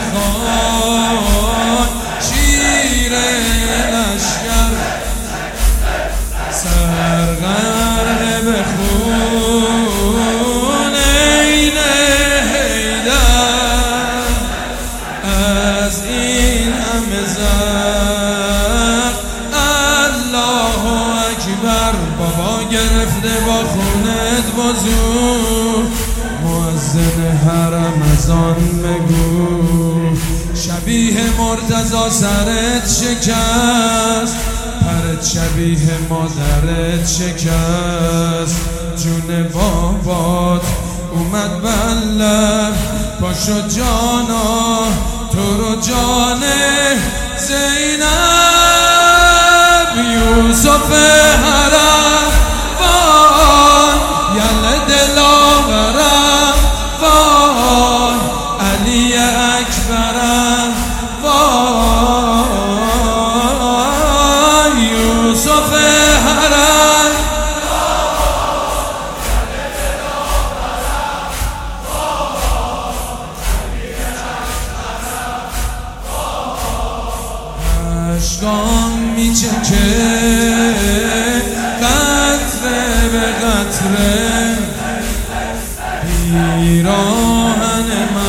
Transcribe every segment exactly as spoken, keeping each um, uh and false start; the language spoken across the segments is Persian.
بخوان شیر لشگر سرغرق به خون عین حیدر از این همه زر الله اکبر بابا گرفته با خونت بزرگ مؤذن حرم از آن بگو شبیه مرتضی سرت شکست پرت شبیه مادرت شکست جون بابات اومد بله پاشو جانا تو رو جان زینب یوسف حرم وای یل دلاورم وای علی اکبرم وای یوسف حرم اشکام میچکه قطره به قطره پیراهن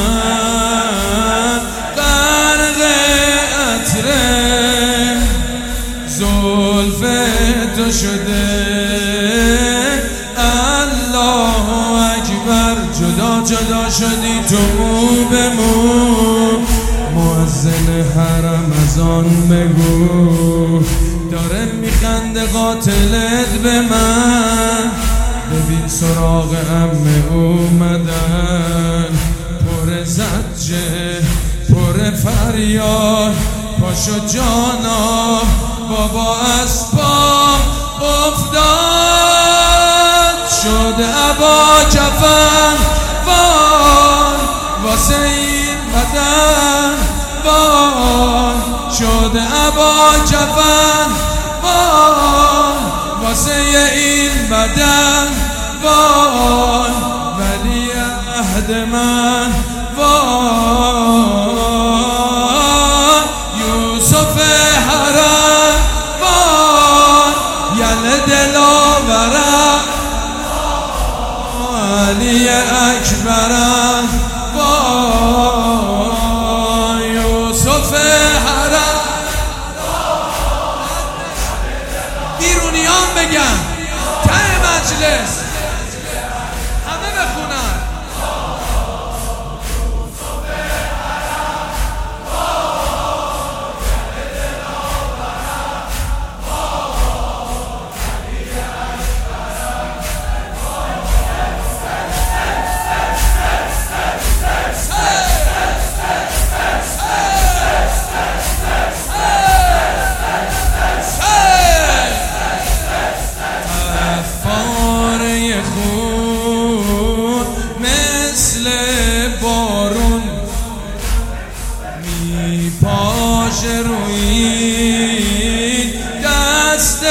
من غرق عطره زلف تو شده الله اکبر جدا جدا شدی تو مو به مو مؤذن حرم از آن بگو داره میخنده قاتلت به من ببین سراغ عمه اومدن پر زجه پر فریاد پاشو جانا بابا از پا افتاد شد ابا کفن وای واسه این بدن وای شد ابا کفن وای واسه این بدن وای ولی عهد من وای یوسف حرم وای یل دلاورم علی اکبرم وای یوسف حرم بیرونیان بگن ته مجلس همه بخونن بارون می پاشه روی دست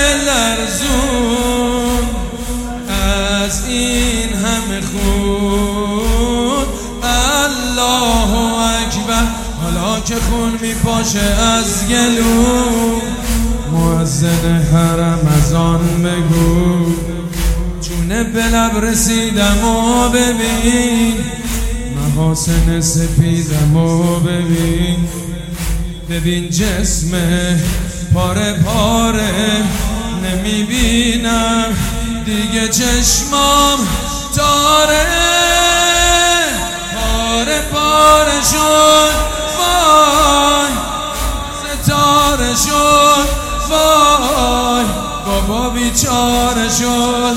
لرزون از این همه خون الله اکبر حالا که خون می پاشه از گلو مؤذن حرم از آن بگو جونه به لب رسیدم و ببین محاسن سپیدم و ببین ببین جسم پاره پاره نمیبینم دیگه چشمام تاره پاره پاره شد وای ستاره شد وای بابا بیچاره شد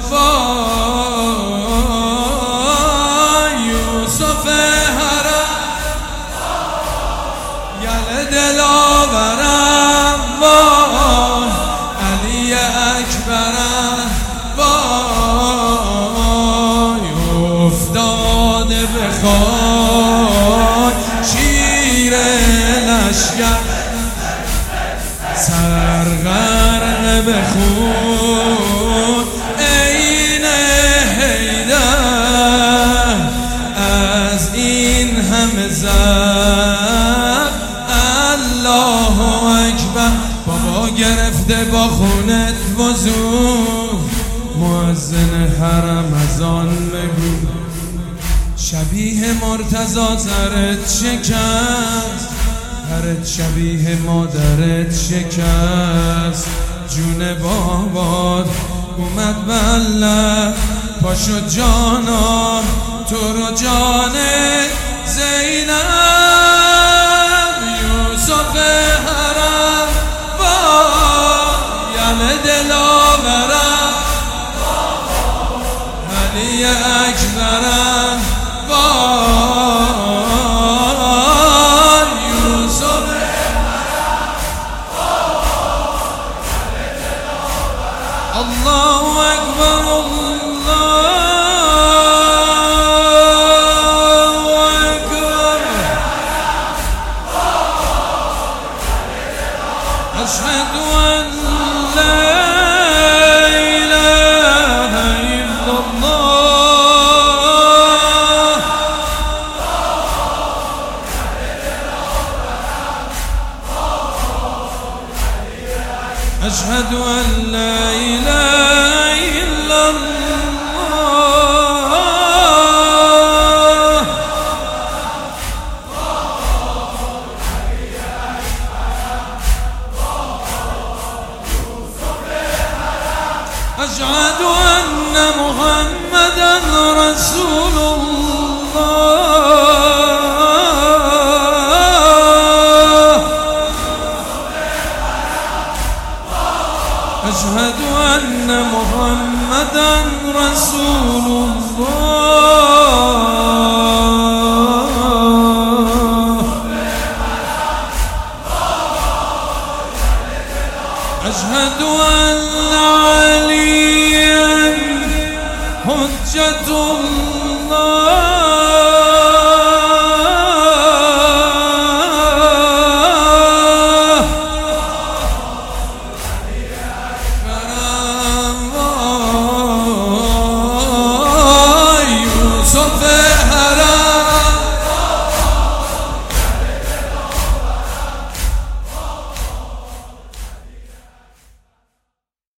وای یوسف حرم یل دلاورم وای علی اکبرم وای افتاده به خاک شیر لشگر سرغرق به خون عین حیدر از این همه زد الله اکبر. بابا گرفته با خونت وضو، مؤذن حرم از آن بگو. شبیه مرتضی زرت شکست، هرت شبیه مادرت شکست. جون بابات اومد بله، پاشو جانا تو رو جان